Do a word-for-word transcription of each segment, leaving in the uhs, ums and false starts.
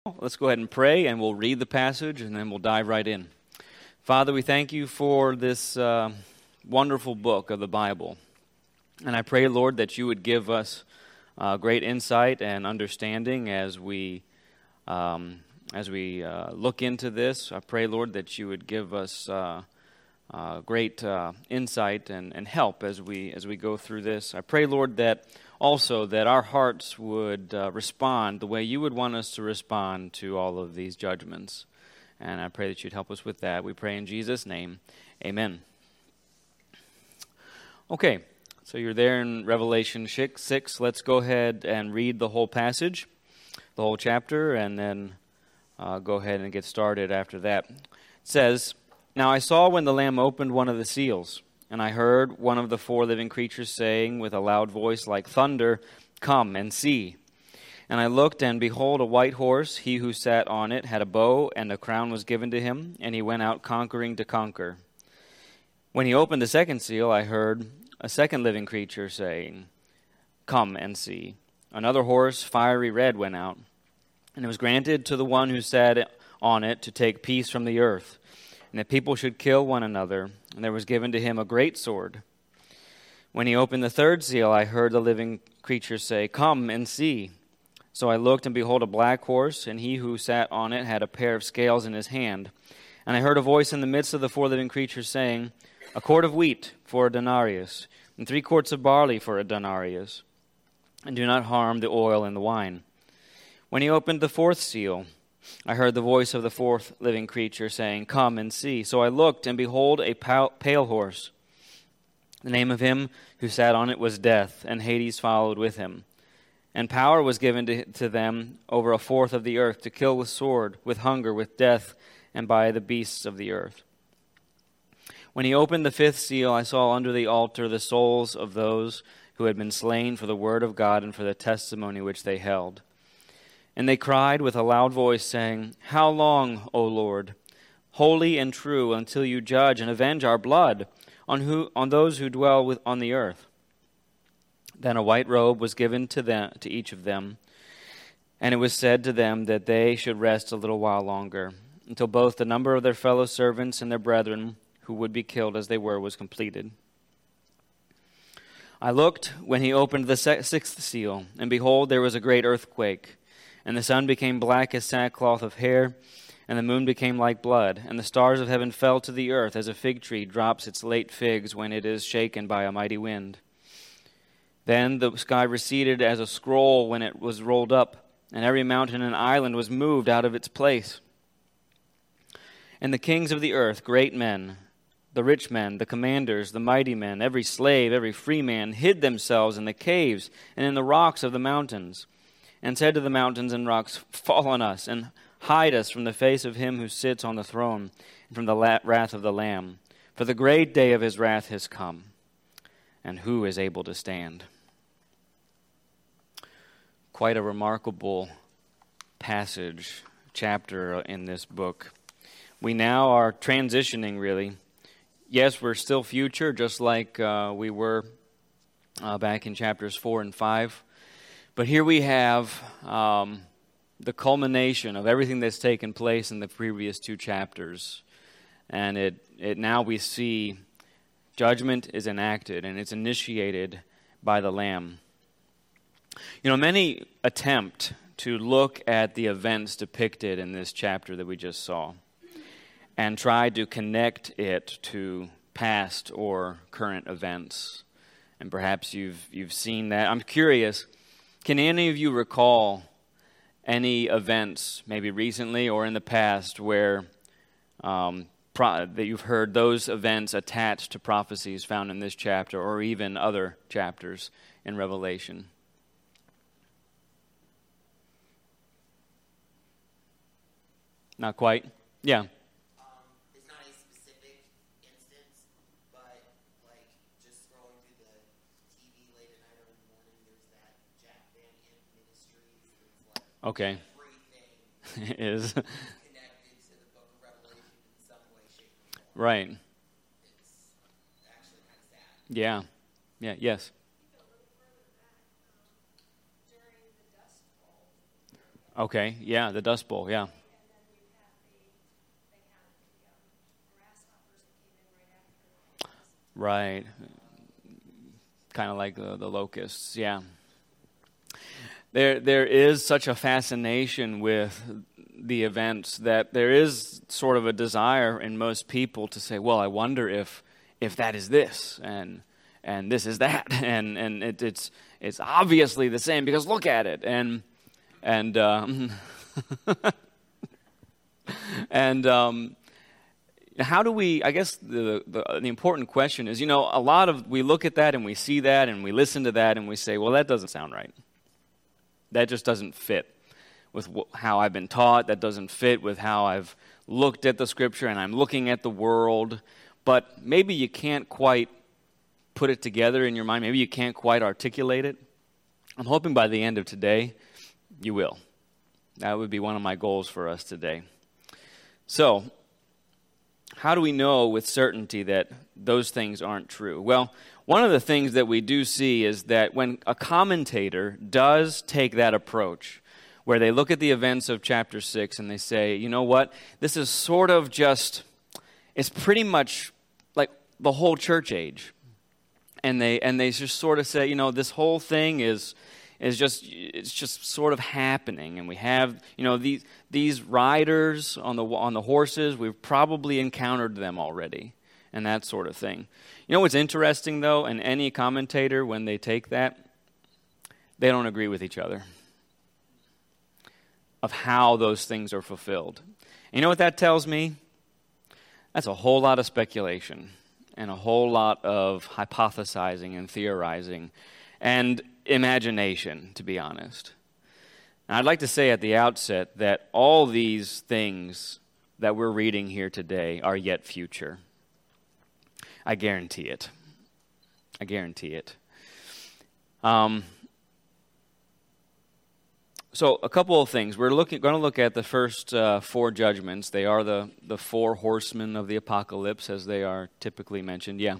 Let's go ahead and pray, and we'll read the passage, and then we'll dive right in. Father, we thank you for this uh, wonderful book of the Bible. And I pray, Lord, that you would give us uh, great insight and understanding as we um, as we uh, look into this. I pray, Lord, that you would give us uh, uh, great uh, insight and, and help as we as we go through this. I pray, Lord, that also that our hearts would uh, respond the way you would want us to respond to all of these judgments. And I pray that you'd help us with that. We pray in Jesus' name. Amen. Okay, so you're there in Revelation six. Let's go ahead and read the whole passage, the whole chapter, and then uh, go ahead and get started after that. It says, "Now I saw when the Lamb opened one of the seals, and I heard one of the four living creatures saying with a loud voice like thunder, 'Come and see.' And I looked, and behold, a white horse. He who sat on it had a bow, and a crown was given to him, and he went out conquering to conquer. When he opened the second seal, I heard a second living creature saying, 'Come and see.' Another horse, fiery red, went out, and it was granted to the one who sat on it to take peace from the earth, and that people should kill one another, and there was given to him a great sword. When he opened the third seal, I heard the living creature say, 'Come and see.' So I looked, and behold, a black horse, and he who sat on it had a pair of scales in his hand. And I heard a voice in the midst of the four living creatures saying, 'A quart of wheat for a denarius, and three quarts of barley for a denarius, and do not harm the oil and the wine.' When he opened the fourth seal, I heard the voice of the fourth living creature saying, 'Come and see.' So I looked, and behold, a pale horse. The name of him who sat on it was Death, and Hades followed with him. And power was given to, to them over a fourth of the earth to kill with sword, with hunger, with death, and by the beasts of the earth. When he opened the fifth seal, I saw under the altar the souls of those who had been slain for the word of God and for the testimony which they held. And they cried with a loud voice, saying, 'How long, O Lord, holy and true, until you judge and avenge our blood on who on those who dwell with, on the earth?' Then a white robe was given to them, to each of them, and it was said to them that they should rest a little while longer, until both the number of their fellow servants and their brethren who would be killed as they were was completed. I looked when he opened the sixth seal, and behold, there was a great earthquake, and the sun became black as sackcloth of hair, and the moon became like blood, and the stars of heaven fell to the earth as a fig tree drops its late figs when it is shaken by a mighty wind. Then the sky receded as a scroll when it was rolled up, and every mountain and island was moved out of its place. And the kings of the earth, great men, the rich men, the commanders, the mighty men, every slave, every free man, hid themselves in the caves and in the rocks of the mountains, and said to the mountains and rocks, 'Fall on us, and hide us from the face of him who sits on the throne, and from the wrath of the Lamb. For the great day of his wrath has come, and who is able to stand?'" Quite a remarkable passage, chapter in this book. We now are transitioning, really. Yes, we're still future, just like uh, we were uh, back in chapters four and five. But here we have um, the culmination of everything that's taken place in the previous two chapters. And it, it now we see judgment is enacted, and it's initiated by the Lamb. You know, many attempt to look at the events depicted in this chapter that we just saw and try to connect it to past or current events. And perhaps you've you've seen that. I'm curious, can any of you recall any events, maybe recently or in the past, where um, pro- that you've heard those events attached to prophecies found in this chapter or even other chapters in Revelation? Not quite. Yeah. Um, it's not a specific instance, but like just scrolling through the T V late at night or in the morning, there's that Jack Van Imp Ministries. It's like Okay. everything It is. connected to the Book of Revelation in some way, shape, or form. Right. It's actually kind of sad. Yeah. Yeah. Yes. Okay, yeah, the Dust Bowl, yeah. Right. Kind of like the, the locusts, yeah. There, there is such a fascination with the events that there is sort of a desire in most people to say, well, I wonder if if that is this and and this is that, and and it, it's it's obviously the same because look at it, and and um, and um, how do we? I guess the, the the important question is, you know, a lot of we look at that and we see that and we listen to that and we say, well, that doesn't sound right. That just doesn't fit with wh- how I've been taught. That doesn't fit with how I've looked at the Scripture and I'm looking at the world. But maybe you can't quite put it together in your mind. Maybe you can't quite articulate it. I'm hoping by the end of today, you will. That would be one of my goals for us today. So, how do we know with certainty that those things aren't true? Well, one of the things that we do see is that when a commentator does take that approach, where they look at the events of chapter six and they say, you know what, this is sort of just, it's pretty much like the whole church age. And they and they just sort of say, you know, this whole thing is is just it's just sort of happening, and we have, you know, these these riders on the on the horses, we've probably encountered them already, and that sort of thing. You know what's interesting though, and any commentator when they take that, they don't agree with each other of how those things are fulfilled. And you know what that tells me? That's a whole lot of speculation and a whole lot of hypothesizing and theorizing and imagination, to be honest. And I'd like to say at the outset that all these things that we're reading here today are yet future. I guarantee it. I guarantee it. Um, so a couple of things. We're looking, going to look at the first uh, four judgments. They are the, the four horsemen of the apocalypse, as they are typically mentioned. Yeah.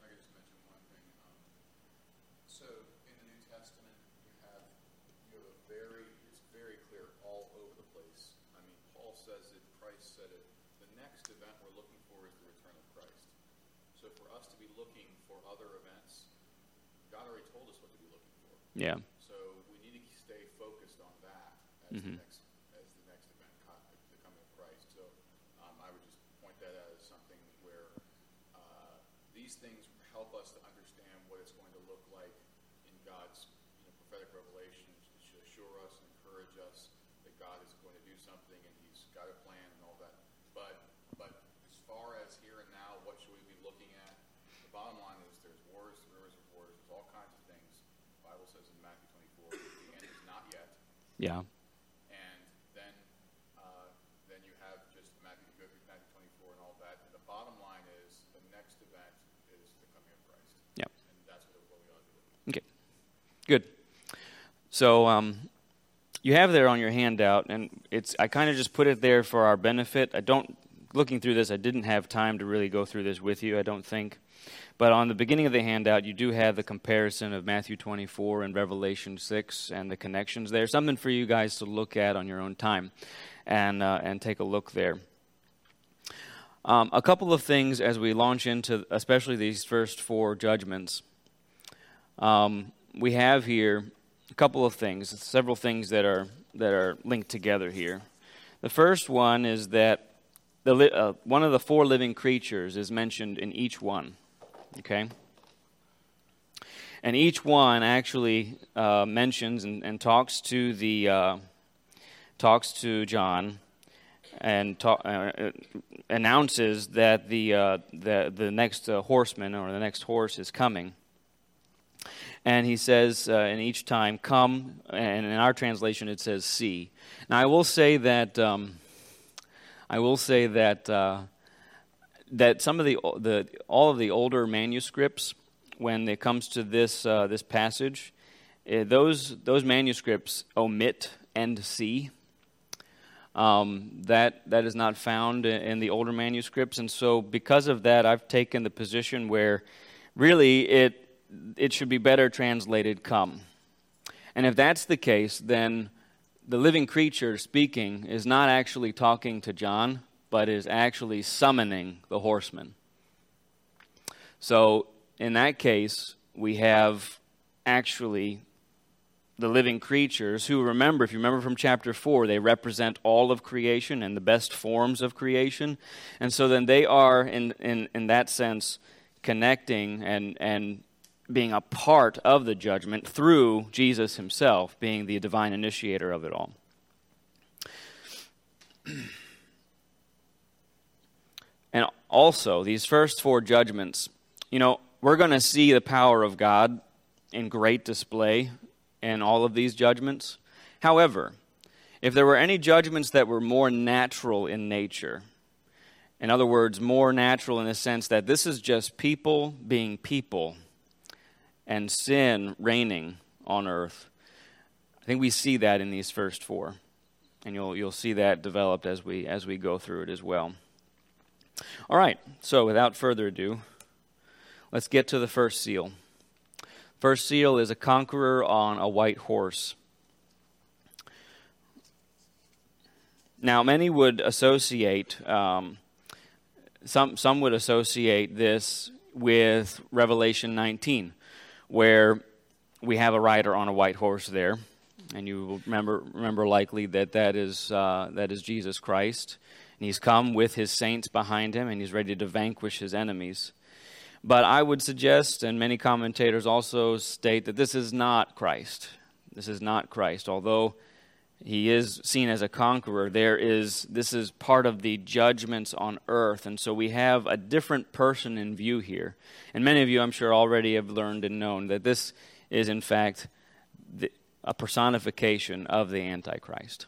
Yeah. So we need to stay focused on that as, mm-hmm. the, next, as the next event, the coming of Christ. So um, I would just point that out as something where uh, these things help us to understand what it's going to look like in God's you know, prophetic revelations, to assure us and encourage us that God is going to do something and He's got a plan and all that. But but as far as here and now, what should we be looking at? The bottom line is there's wars, rumors of wars, there's all kinds of things. The Bible says in Matthew twenty-four, the end is not yet. Yeah. And then uh, then you have just Matthew, Matthew twenty-four and all that. And the bottom line is the next event is the coming of Christ. Yeah. And that's what we ought to be looking at. Okay. Good. So um, you have there on your handout, and it's I kind of just put it there for our benefit. I don't, looking through this, I didn't have time to really go through this with you, I don't think. But on the beginning of the handout, you do have the comparison of Matthew twenty-four and Revelation six and the connections there. Something for you guys to look at on your own time and uh, and take a look there. Um, a couple of things as we launch into especially these first four judgments. Um, we have here a couple of things, several things that are that are linked together here. The first one is that the li- uh, one of the four living creatures is mentioned in each one. Okay? And each one actually uh, mentions and, and talks to the uh, talks to John and ta- uh, announces that the uh, the the next uh, horseman or the next horse is coming. And he says, uh, in each time, come, and in our translation it says, see. Now I will say that um, I will say that. Uh, that some of the the all of the older manuscripts, when it comes to this uh, this passage, uh, those those manuscripts omit and see. Um, that that is not found in, in the older manuscripts, and so because of that, I've taken the position where really it it should be better translated "come," and if that's the case, then the living creature speaking is not actually talking to John, but is actually summoning the horseman. So in that case, we have actually the living creatures who, remember, if you remember from chapter four, they represent all of creation and the best forms of creation. And so then they are, in in, in that sense, connecting and, and being a part of the judgment through Jesus himself, being the divine initiator of it all. And also, these first four judgments, you know, we're going to see the power of God in great display in all of these judgments. However, if there were any judgments that were more natural in nature, in other words, more natural in the sense that this is just people being people and sin reigning on earth, I think we see that in these first four. And you'll you'll see that developed as we as we go through it as well. All right, so without further ado, let's get to the first seal. First seal is a conqueror on a white horse. Now, many would associate, um, some some would associate this with Revelation nineteen, where we have a rider on a white horse there, and you will remember remember likely that that is uh, that is Jesus Christ, and he's come with his saints behind him, and he's ready to vanquish his enemies. But I would suggest, and many commentators also state, that this is not Christ. This is not Christ. Although he is seen as a conqueror, there is this is part of the judgments on earth. And so we have a different person in view here. And many of you, I'm sure, already have learned and known that this is, in fact, the, a personification of the Antichrist.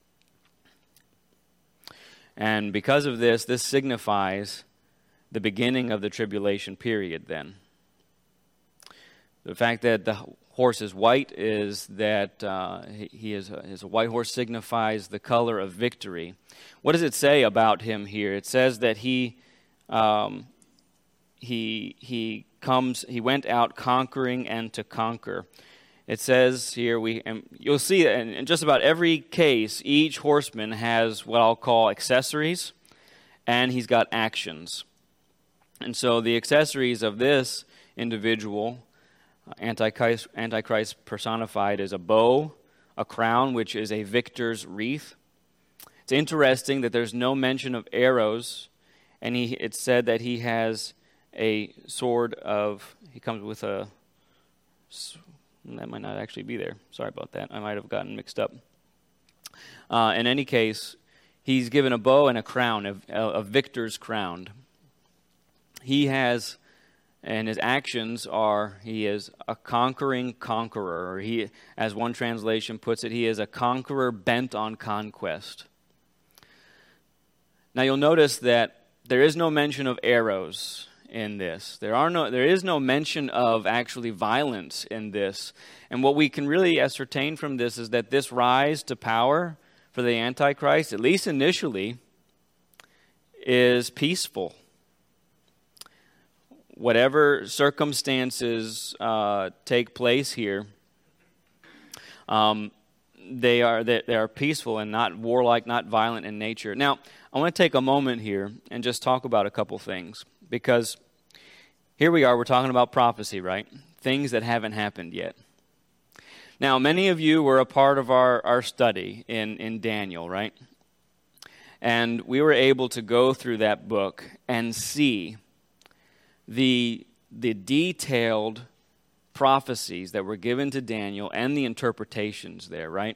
And because of this, this signifies the beginning of the tribulation period then. The fact that the horse is white is that uh, he, he is, a, is a white horse signifies the color of victory. What does it say about him here? It says that he um, he he comes he went out conquering and to conquer. It says here, we and you'll see that in, in just about every case, each horseman has what I'll call accessories, and he's got actions. And so the accessories of this individual, Antichrist, Antichrist personified, is a bow, a crown, which is a victor's wreath. It's interesting that there's no mention of arrows, and he, it's said that he has a sword of, he comes with a, that might not actually be there. Sorry about that. I might have gotten mixed up. Uh, in any case, he's given a bow and a crown, a, a victor's crown. He has, and his actions are, he is a conquering conqueror. Or he, as one translation puts it, he is a conqueror bent on conquest. Now you'll notice that there is no mention of arrows in this. There are no, there is no mention of actually violence in this. And what we can really ascertain from this is that this rise to power for the Antichrist, at least initially, is peaceful. Whatever circumstances uh, take place here, um, they are they, they are peaceful and not warlike, not violent in nature. Now, I want to take a moment here and just talk about a couple things, because here we are, we're talking about prophecy, right? Things that haven't happened yet. Now, many of you were a part of our, our study in, in Daniel, right? And we were able to go through that book and see the the detailed prophecies that were given to Daniel and the interpretations there, right?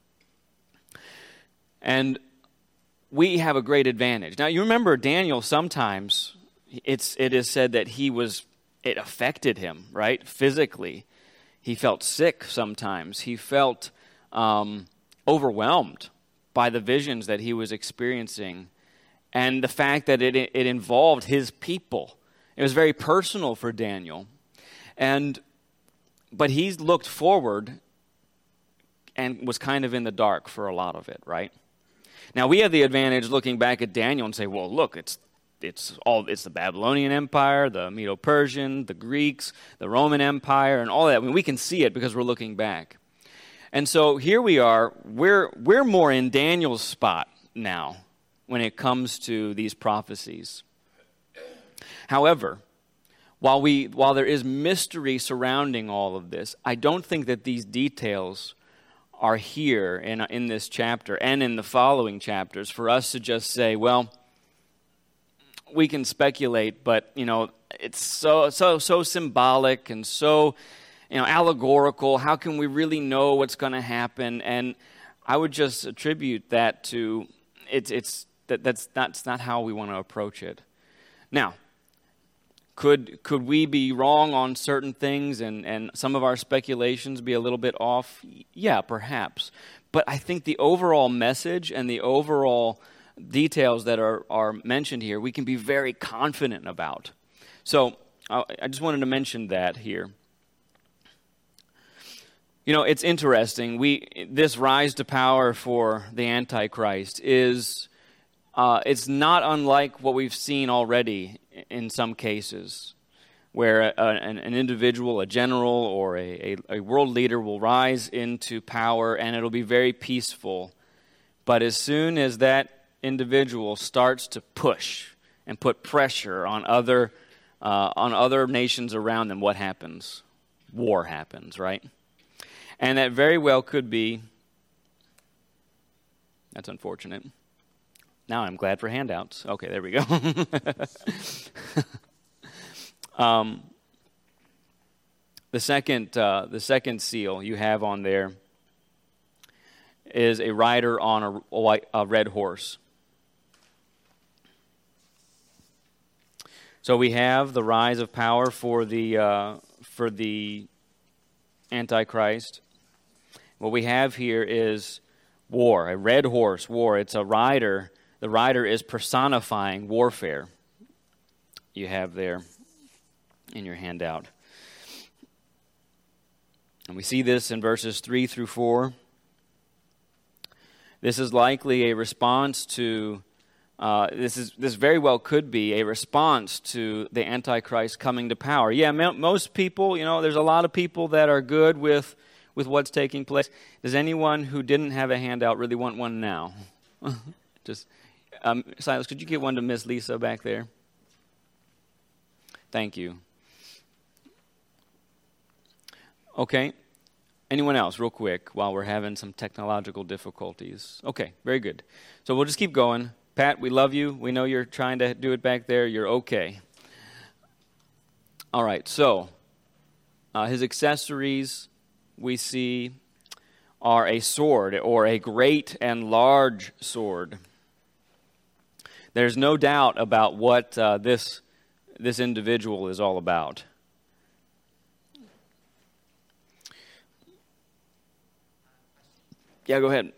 And we have a great advantage. Now, you remember Daniel, sometimes it's it is said that he was, it affected him, right? Physically. He felt sick sometimes. He felt um, overwhelmed by the visions that he was experiencing and the fact that it it involved his people. It was very personal for Daniel. And but he looked forward and was kind of in the dark for a lot of it, right? Now we have the advantage looking back at Daniel and say, well, look, it's it's all it's the Babylonian Empire, the Medo-Persian, the Greeks, the Roman Empire, and all that. I mean, we can see it because we're looking back. And so here we are, we're, we're more in Daniel's spot now when it comes to these prophecies. However, while we while there is mystery surrounding all of this, I don't think that these details are here in, in this chapter and in the following chapters for us to just say, well, we can speculate, but, you know, it's so so so symbolic and so, you know, allegorical. How can we really know what's going to happen? And I would just attribute that to it's it's that that's not, that's not how we want to approach it. Now, could could we be wrong on certain things and, and some of our speculations be a little bit off? Yeah, perhaps. But I think the overall message and the overall details that are, are mentioned here, we can be very confident about. So I, I just wanted to mention that here. You know, it's interesting. We this rise to power for the Antichrist is uh, it's not unlike what we've seen already in some cases, where a, an, an individual, a general, or a, a, a world leader will rise into power, and it'll be very peaceful. But as soon as that individual starts to push and put pressure on other uh, on other nations around them, what happens? War happens, right? And that very well could be. That's unfortunate. Now I'm glad for handouts. Okay, there we go. um, the second, uh, the second seal you have on there is a rider on a, a, white, a red horse. So we have the rise of power for the uh, for the Antichrist. What we have here is war, a red horse, war. It's a rider. The rider is personifying warfare. You have there in your handout. And we see this in verses three through four. This is likely a response to, uh, this is this very well could be a response to the Antichrist coming to power. Yeah, most people, you know, there's a lot of people that are good with, with what's taking place. Does anyone who didn't have a handout really want one now? Just, um, Silas, could you get one to Miss Lisa back there? Thank you. Okay. Anyone else, real quick, while we're having some technological difficulties? Okay, very good. So we'll just keep going. Pat, we love you. We know you're trying to do it back there. You're okay. All right, so uh, his accessories we see are a sword, or a great and large sword. There's no doubt about what uh, this this individual is all about. Yeah, go ahead.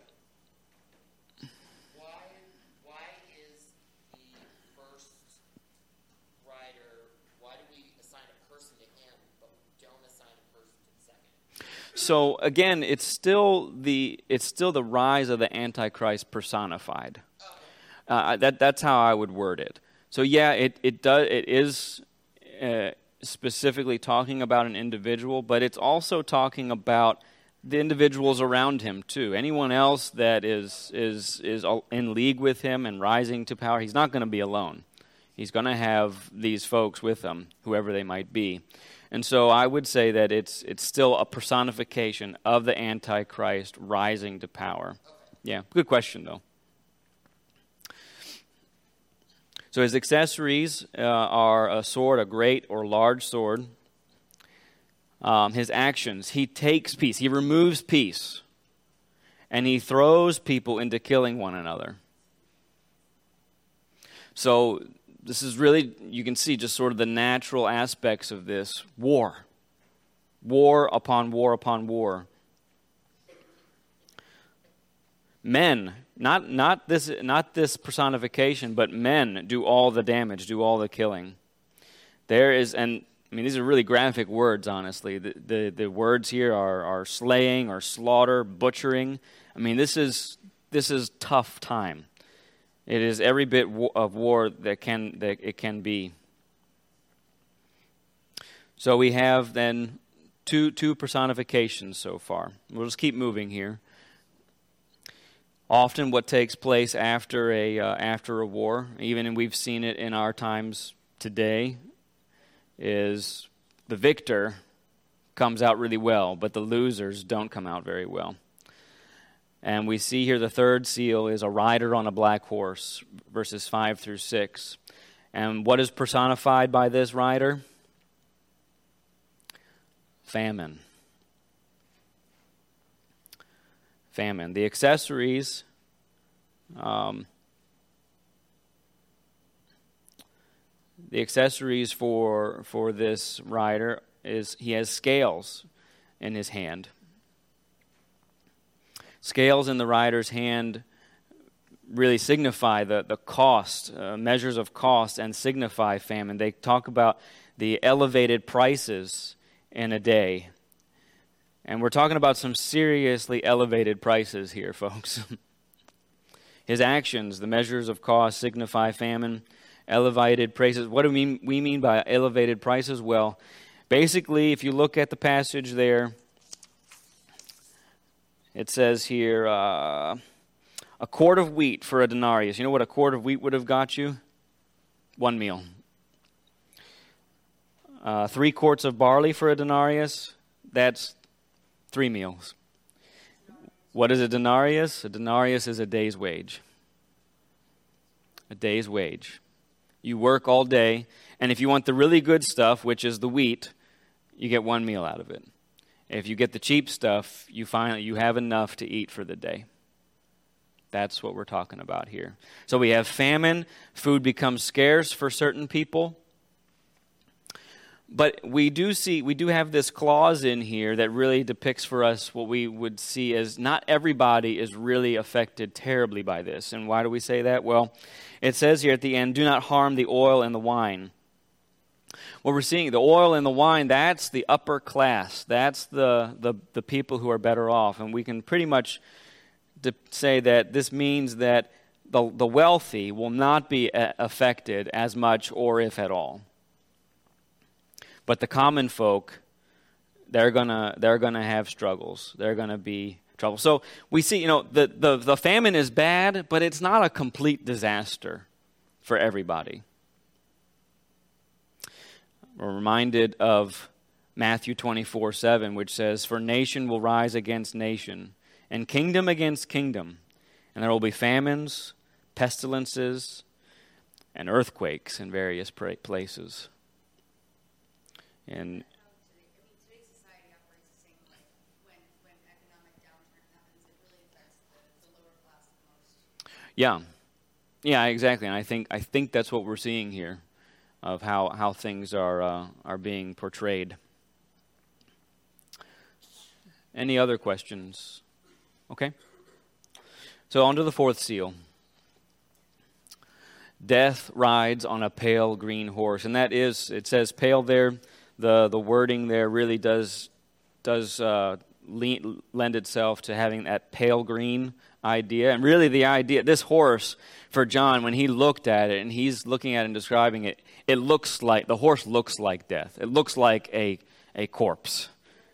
Why, why is the first rider, why do we assign a person to him, but we don't assign a person to the second? So again, it's still the it's still the rise of the Antichrist personified. Uh, that that's how I would word it. So yeah, it it does it is uh, specifically talking about an individual, but it's also talking about the individuals around him too. Anyone else that is is is in league with him and rising to power, he's not going to be alone. He's going to have these folks with him, whoever they might be. And so I would say that it's it's still a personification of the Antichrist rising to power. Yeah, good question though. So his accessories uh, are a sword, a great or large sword. Um, his actions, he takes peace, he removes peace, and he throws people into killing one another. So this is really, you can see just sort of the natural aspects of this war. War upon war upon war. Men, not not this not this personification, but men do all the damage, do all the killing. There is, and I mean, these are really graphic words, honestly. The, the the words here are, are slaying or slaughter, butchering. I mean, this is this is tough time. It is every bit of war that can that it can be. So we have then two, two personifications so far. We'll just keep moving here. Often what takes place after a uh, after a war, even and we've seen it in our times today, is the victor comes out really well, but the losers don't come out very well. And we see here the third seal is a rider on a black horse, verses five through six. And what is personified by this rider? Famine. Famine. The accessories, um, the accessories for for this rider is he has scales in his hand. Scales in the rider's hand really signify the, the cost, uh, measures of cost, and signify famine. They talk about the elevated prices in a day. And we're talking about some seriously elevated prices here, folks. His actions, the measures of cost, signify famine, elevated prices. What do we mean, we mean by elevated prices? Well, basically, if you look at the passage there, it says here, uh, a quart of wheat for a denarius. You know what a quart of wheat would have got you? One meal. Uh, three quarts of barley for a denarius, that's three meals. What is a denarius? A denarius is a day's wage. A day's wage. You work all day, and if you want the really good stuff, which is the wheat, you get one meal out of it. If you get the cheap stuff, you find that you have enough to eat for the day. That's what we're talking about here. So we have famine. Food becomes scarce for certain people. But we do see, we do have this clause in here that really depicts for us what we would see as not everybody is really affected terribly by this. And why do we say that? Well, it says here at the end, do not harm the oil and the wine. What we're seeing, the oil and the wine, that's the upper class. That's the, the, the people who are better off. And we can pretty much de- say that this means that the, the wealthy will not be a- affected as much or if at all. But the common folk, they're gonna they're gonna have struggles. They're gonna be trouble. So we see, you know, the, the, the famine is bad, but it's not a complete disaster for everybody. We're reminded of Matthew twenty-four seven, which says, "For nation will rise against nation, and kingdom against kingdom, and there will be famines, pestilences, and earthquakes in various places." And today's society operates the same way. When when economic downturn happens, it really affects the, the lower class the most. yeah, yeah, exactly. And I think I think that's what we're seeing here, of how how things are uh, are being portrayed. Any other questions? Okay. So on to the fourth seal. Death rides on a pale green horse, and that is, it says pale there. The the wording there really does does uh, lean, lend itself to having that pale green idea. And really the idea, this horse, for John, when he looked at it, and he's looking at it and describing it, it looks like, the horse looks like death. It looks like a, a corpse.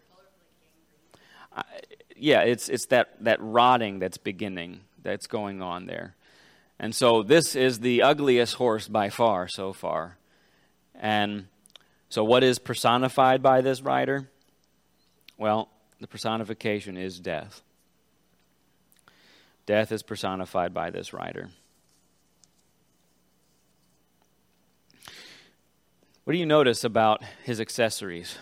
Uh, yeah, it's it's that, that rotting that's beginning, that's going on there. And so this is the ugliest horse by far so far. And so what is personified by this rider? Well, the personification is death. Death is personified by this rider. What do you notice about his accessories?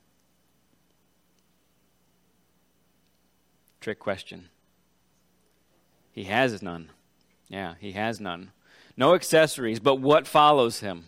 Trick question. He has none. Yeah, he has none. No accessories, but what follows him?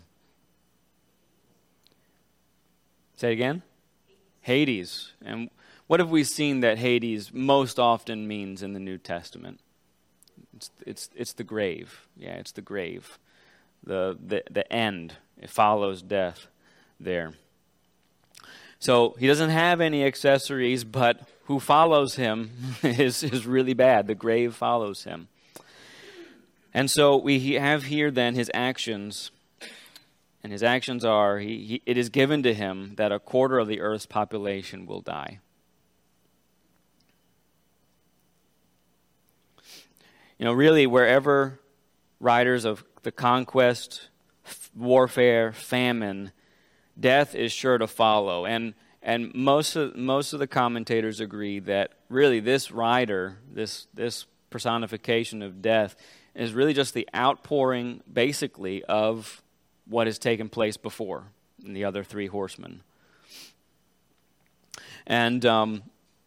Say it again? Hades. And what have we seen that Hades most often means in the New Testament? It's it's it's the grave. Yeah, it's the grave. The the the end. It follows death there. So he doesn't have any accessories, but who follows him is, is really bad. The grave follows him. And so we have here then his actions. And his actions are, he, he, it is given to him that a quarter of the earth's population will die. You know, really, wherever riders of the conquest, f- warfare, famine, death is sure to follow. And and most of most of the commentators agree that really this rider, this this personification of death, is really just the outpouring, basically, of what has taken place before in the other three horsemen. And um,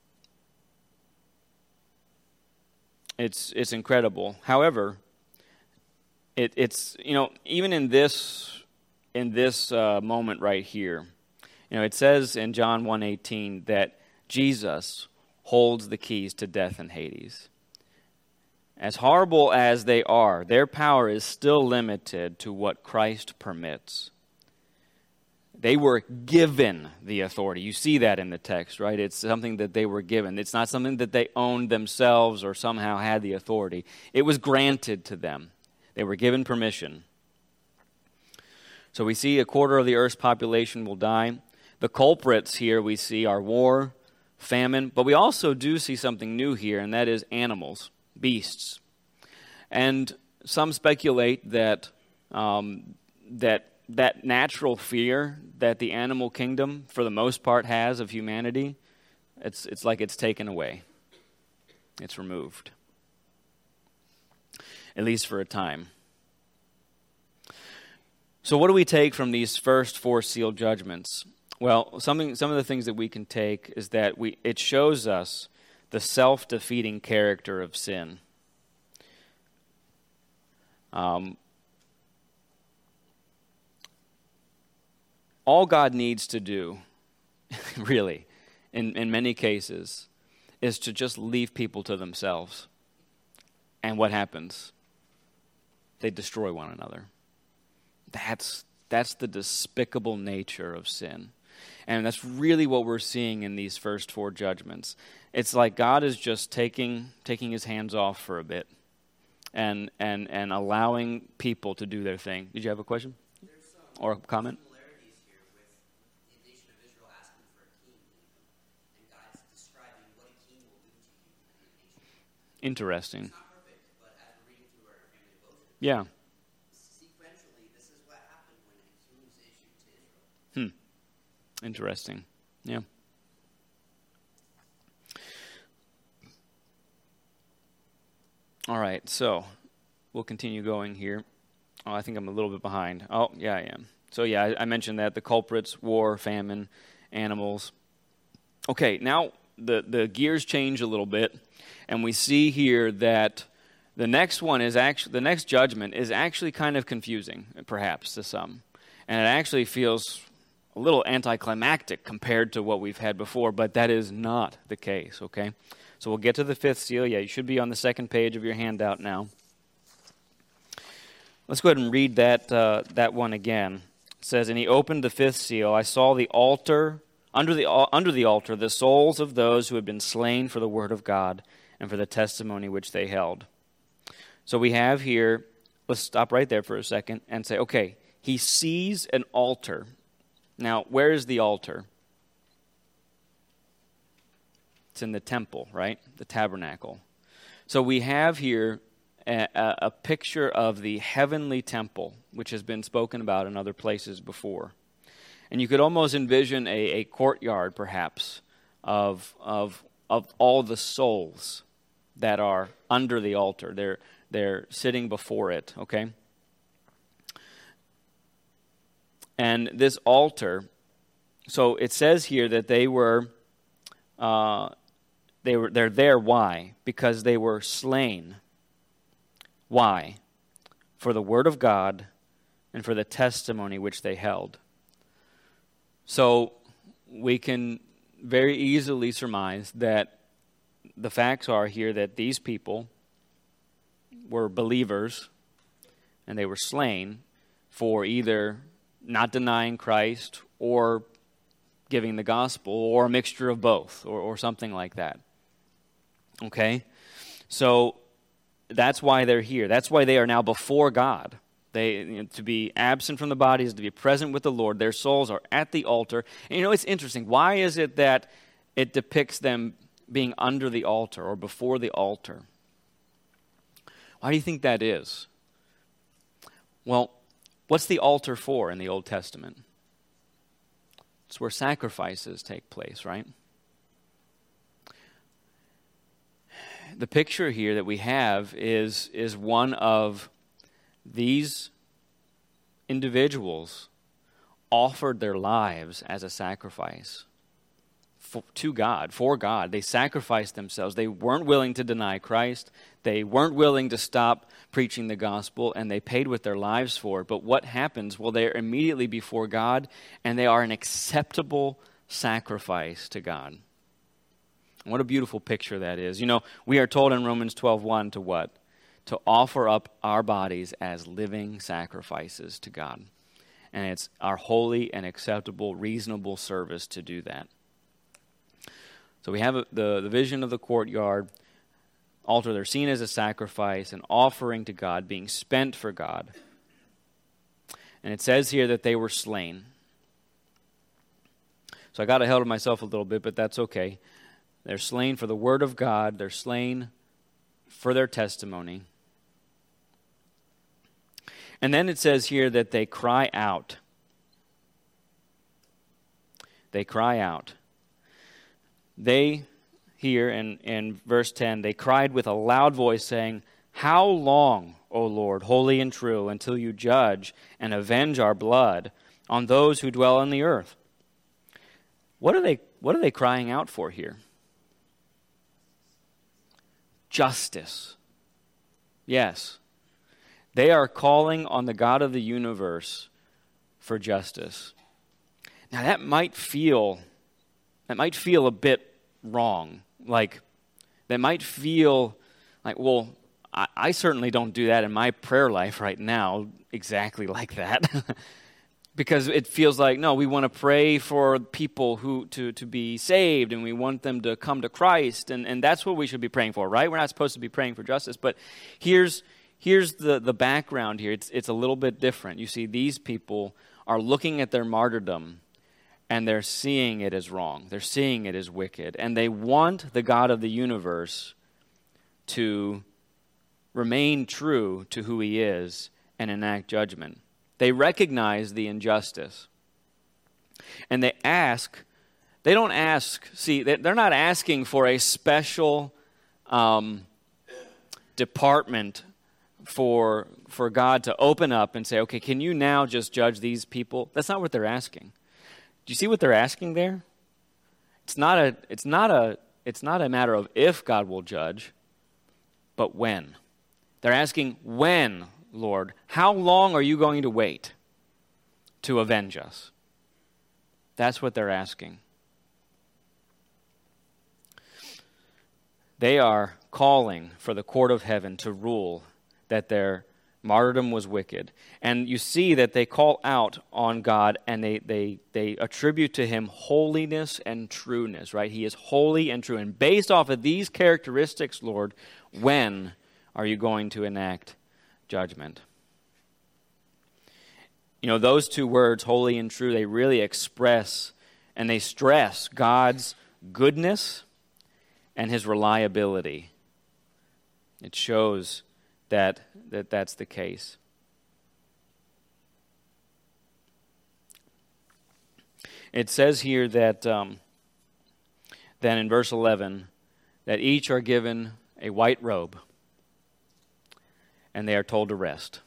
it's it's incredible. However, it, it's you know even in this in this uh, moment right here, you know it says in John one eighteen that Jesus holds the keys to death and Hades. As horrible as they are, their power is still limited to what Christ permits. They were given the authority. You see that in the text, right? It's something that they were given. It's not something that they owned themselves or somehow had the authority. It was granted to them. They were given permission. So we see a quarter of the earth's population will die. The culprits here we see are war, famine, but we also do see something new here, and that is animals. Beasts. And some speculate that um, that that natural fear that the animal kingdom, for the most part, has of humanity, it's it's like it's taken away. It's removed. At least for a time. So what do we take from these first four seal judgments? Well, something some of the things that we can take is that we it shows us the self-defeating character of sin. Um, all God needs to do, really, in, in many cases, is to just leave people to themselves. And what happens? They destroy one another. That's, that's the despicable nature of sin. And that's really what we're seeing in these first four judgments. It's like God is just taking taking his hands off for a bit and and, and allowing people to do their thing. Did you have a question? There's some Or a comment? similarities here with the nation of Israel asking for a king, and God's describing what a king will do to you and your nation. Interesting. It's not perfect, but as we're reading through our family devotion, Yeah. sequentially, this is what happened when a king was issued to Israel. Hmm. Interesting. Yeah. All right, so we'll continue going here. Oh, I think I'm a little bit behind. Oh, yeah, I am. So, yeah, I, I mentioned that. The culprits, war, famine, animals. Okay, now the, the gears change a little bit, and we see here that the next one is actually, the next judgment is actually kind of confusing, perhaps, to some. And it actually feels a little anticlimactic compared to what we've had before, but that is not the case, okay? So we'll get to the fifth seal. Yeah, you should be on the second page of your handout now. Let's go ahead and read that uh, that one again. It says, "And he opened the fifth seal. I saw the altar, under the under the altar, the souls of those who had been slain for the word of God and for the testimony which they held." So we have here, let's stop right there for a second and say, okay, he sees an altar. Now, where is the altar? It's in the temple, right? The tabernacle. So we have here a, a, a picture of the heavenly temple, which has been spoken about in other places before. And you could almost envision a, a courtyard, perhaps, of, of, of all the souls that are under the altar. They're, they're sitting before it, okay? And this altar, so it says here that they were... Uh, They were they're there why? Because they were slain. Why? For the word of God and for the testimony which they held. So we can very easily surmise that the facts are here that these people were believers and they were slain for either not denying Christ or giving the gospel, or a mixture of both, or, or something like that. Okay? So that's why they're here. That's why they are now before God. They, you know, to be absent from the body is to be present with the Lord. Their souls are at the altar. And you know, it's interesting. Why is it that it depicts them being under the altar or before the altar? Why do you think that is? Well, what's the altar for in the Old Testament? It's where sacrifices take place, right? The picture here that we have is, is one of these individuals offered their lives as a sacrifice for, to God, for God. They sacrificed themselves. They weren't willing to deny Christ. They weren't willing to stop preaching the gospel, and they paid with their lives for it. But what happens? Well, they're immediately before God, and they are an acceptable sacrifice to God. What a beautiful picture that is. You know, we are told in Romans twelve one to what? To offer up our bodies as living sacrifices to God. And it's our holy and acceptable, reasonable service to do that. So we have a, the, the vision of the courtyard, altar. They're seen as a sacrifice, an offering to God, being spent for God. And it says here that they were slain. So I got ahead of myself a little bit, but that's okay. They're slain for the word of God. They're slain for their testimony. And then it says here that they cry out. They cry out. They, here in, in verse ten, they cried with a loud voice, saying, "How long, O Lord, holy and true, until you judge and avenge our blood on those who dwell on the earth?" What are they, what are they crying out for here? Justice. Yes. They are calling on the God of the universe for justice. Now that might feel, that might feel a bit wrong. Like, that might feel like, well, I, I certainly don't do that in my prayer life right now exactly like that. Because it feels like, no, we want to pray for people who to, to be saved, and we want them to come to Christ, and, and that's what we should be praying for, right? We're not supposed to be praying for justice, but here's here's the, the background here. It's it's a little bit different. You see, these people are looking at their martyrdom, and they're seeing it as wrong. They're seeing it as wicked, and they want the God of the universe to remain true to who he is and enact judgment. They recognize the injustice. And they ask, they don't ask, see, they're not asking for a special um, department for, for God to open up and say, okay, can you now just judge these people? That's not what they're asking. Do you see what they're asking there? It's not a, it's not a, it's not a matter of if God will judge, but when. They're asking, when, Lord, how long are you going to wait to avenge us? That's what they're asking. They are calling for the court of heaven to rule that their martyrdom was wicked. And you see that they call out on God, and they, they, they attribute to him holiness and trueness, right? He is holy and true. And based off of these characteristics, Lord, when are you going to enact judgment? You know, those two words, holy and true, they really express and they stress God's goodness and his reliability. It shows that, that that's the case. It says here that, um, then in verse eleven, that each are given a white robe, and they are told to rest.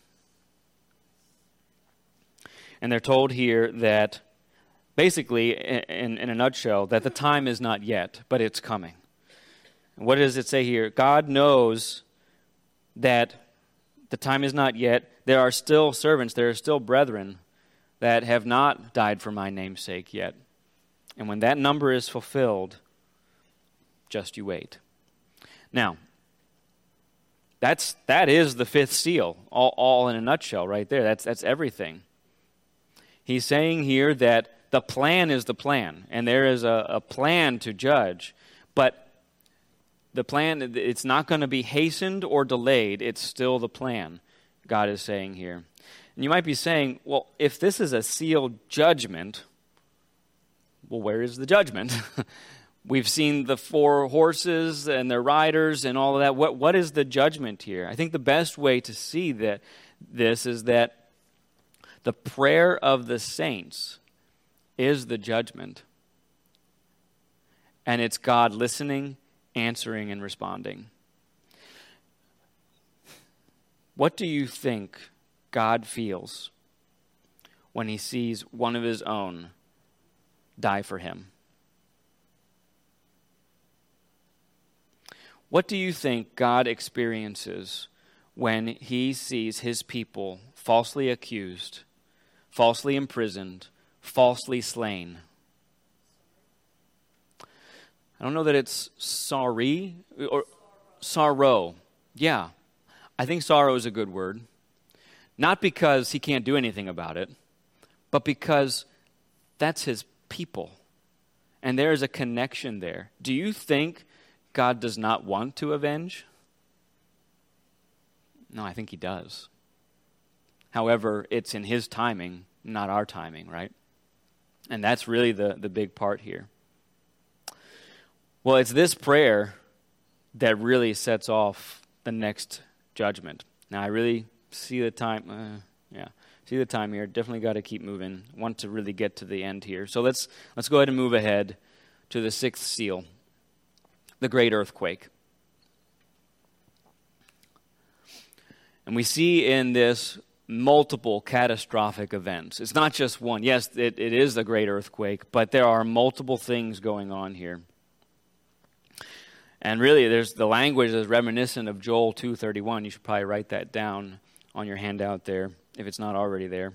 And they're told here that, basically, in, in a nutshell, that the time is not yet, but it's coming. What does it say here? God knows that the time is not yet. There are still servants, there are still brethren that have not died for my name's sake yet. And when that number is fulfilled, just you wait. Now, That's that is the fifth seal, all, all in a nutshell right there. That's that's everything. He's saying here that the plan is the plan, and there is a, a plan to judge, but the plan, it's not going to be hastened or delayed. It's still the plan. God is saying here. And you might be saying, well, if this is a sealed judgment, well, where is the judgment? We've seen the four horses and their riders and all of that. What What is the judgment here? I think the best way to see that this is that the prayer of the saints is the judgment. And it's God listening, answering, and responding. What do you think God feels when he sees one of his own die for him? What do you think God experiences when he sees his people falsely accused, falsely imprisoned, falsely slain? I don't know that it's sorry or sorrow. Yeah, I think sorrow is a good word. Not because he can't do anything about it, but because that's his people. And there is a connection there. Do you think God does not want to avenge? No, I think he does. However, it's in his timing, not our timing, right? And that's really the, the big part here. Well, it's this prayer that really sets off the next judgment. Now, I really see the time. Uh, yeah, see the time here. Definitely got to keep moving. Want to really get to the end here. So let's let's go ahead and move ahead to the sixth seal, the great earthquake. And we see in this multiple catastrophic events. It's not just one. Yes, it, it is a great earthquake, but there are multiple things going on here. And really, there's the language is reminiscent of Joel two thirty-one. You should probably write that down on your handout there, if it's not already there.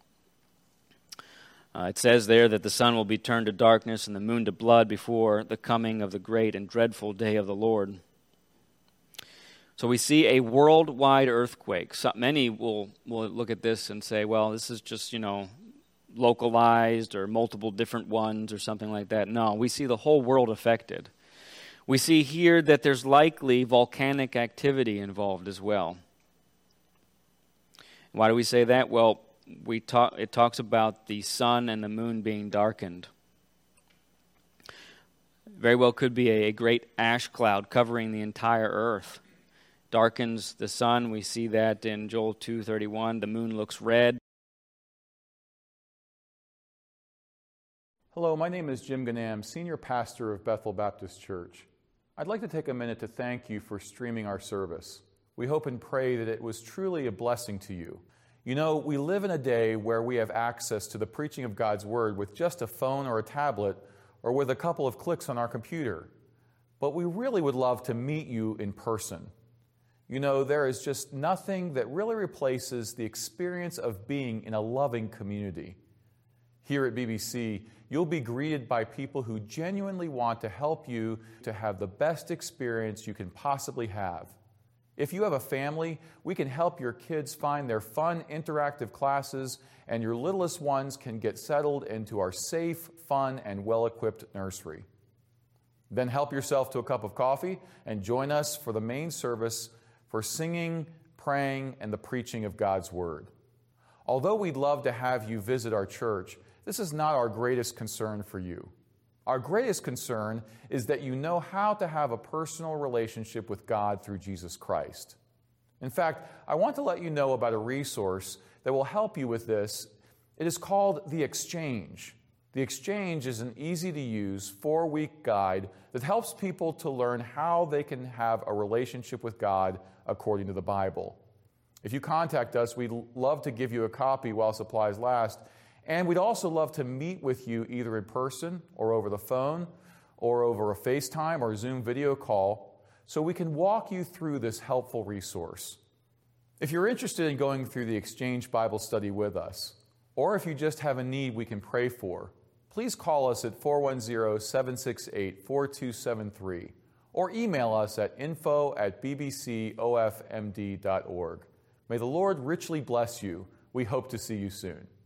Uh, it says there that the sun will be turned to darkness and the moon to blood before the coming of the great and dreadful day of the Lord. So we see a worldwide earthquake. So many will, will look at this and say, well, this is just, you know, localized or multiple different ones or something like that. No, we see the whole world affected. We see here that there's likely volcanic activity involved as well. Why do we say that? Well, we talk, it talks about the sun and the moon being darkened. Very well could be a, a great ash cloud covering the entire earth. Darkens the sun. We see that in Joel two thirty-one. The moon looks red. Hello, my name is Jim Ganam, Senior Pastor of Bethel Baptist Church. I'd like to take a minute to thank you for streaming our service. We hope and pray that it was truly a blessing to you. You know, we live in a day where we have access to the preaching of God's Word with just a phone or a tablet or with a couple of clicks on our computer. But we really would love to meet you in person. You know, there is just nothing that really replaces the experience of being in a loving community. Here at B B C, you'll be greeted by people who genuinely want to help you to have the best experience you can possibly have. If you have a family, we can help your kids find their fun, interactive classes, and your littlest ones can get settled into our safe, fun, and well-equipped nursery. Then help yourself to a cup of coffee and join us for the main service for singing, praying, and the preaching of God's Word. Although we'd love to have you visit our church, this is not our greatest concern for you. Our greatest concern is that you know how to have a personal relationship with God through Jesus Christ. In fact, I want to let you know about a resource that will help you with this. It is called The Exchange. The Exchange is an easy-to-use four-week guide that helps people to learn how they can have a relationship with God according to the Bible. If you contact us, we'd love to give you a copy while supplies last. And we'd also love to meet with you either in person or over the phone or over a FaceTime or Zoom video call so we can walk you through this helpful resource. If you're interested in going through the Exchange Bible study with us, or if you just have a need we can pray for, please call us at four one zero, seven six eight, four two seven three or email us at info at b b c o f m d dot org. May the Lord richly bless you. We hope to see you soon.